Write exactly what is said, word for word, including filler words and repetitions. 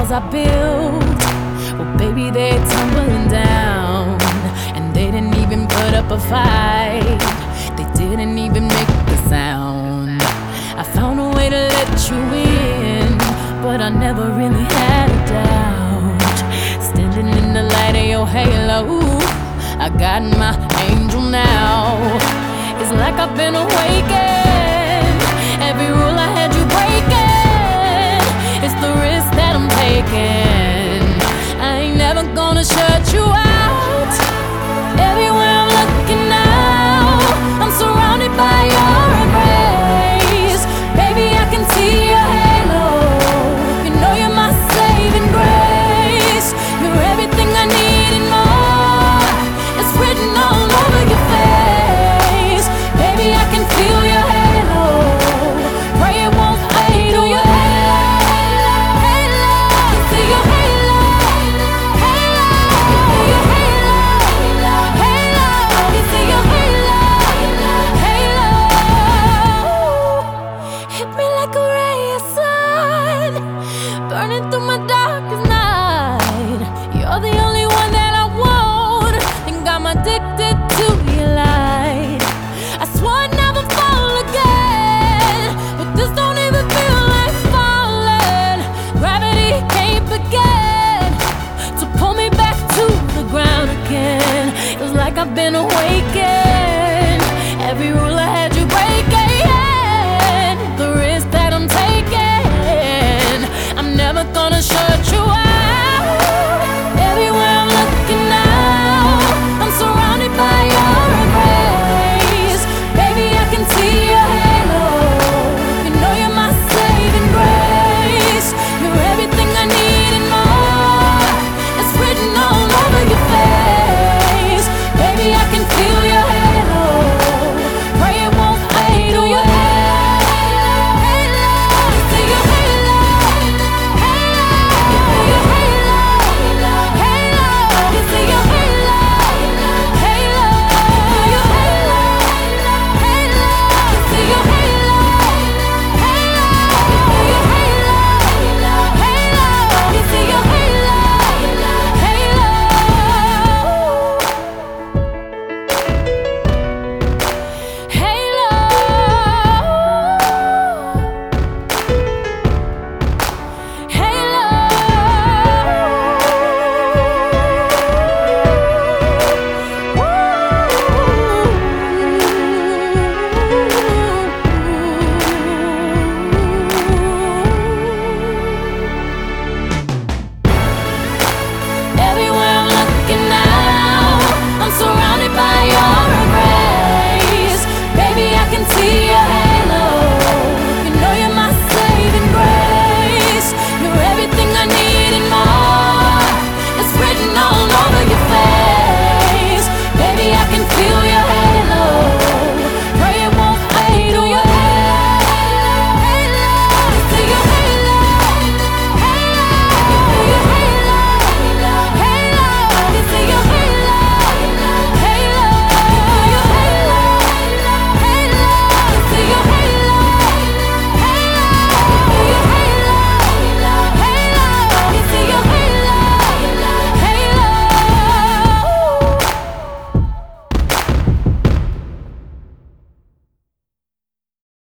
walls I built, well, baby, they're tumbling down. And they didn't even put up a fight, they didn't even make a sound. I found a way to let you in, but I never really had a doubt. Standing in the light of your halo, I got my angel now. It's like I've been awakened. Every rule I had you breaking, it's the risk that I'm taking. I ain't never gonna shut you out. Everywhere I'm looking now, I'm surrounded by your embrace. Baby, I can see your halo. You know you're my saving grace. You're everything I need and more. It's written all over your face. Baby, I can feel your halo. Pray it won't fade. Oh, your halo, halo, halo. See your halo, halo. See your halo, halo. You see your halo, halo. Hit me like a ray of sun, burning through my darkest night. You're the only one that I want, think I'm addicted.